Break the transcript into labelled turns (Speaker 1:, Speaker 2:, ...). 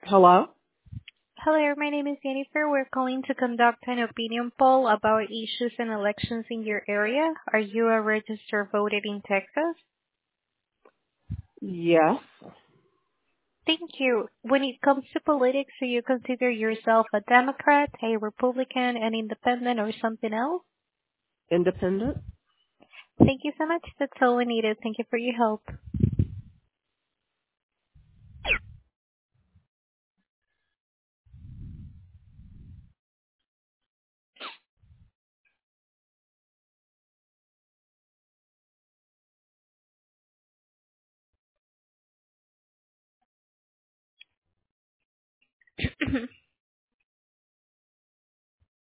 Speaker 1: Hello?
Speaker 2: Hello, my name is Jennifer. We're calling to conduct an opinion poll about issues and elections in your area. Are you a registered voter in Texas?
Speaker 1: Yes.
Speaker 2: Thank you. When it comes to politics, do you consider yourself a Democrat, a Republican, an independent, or something else?
Speaker 1: Independent?
Speaker 2: Thank you so much. That's all we needed. Thank you for your help.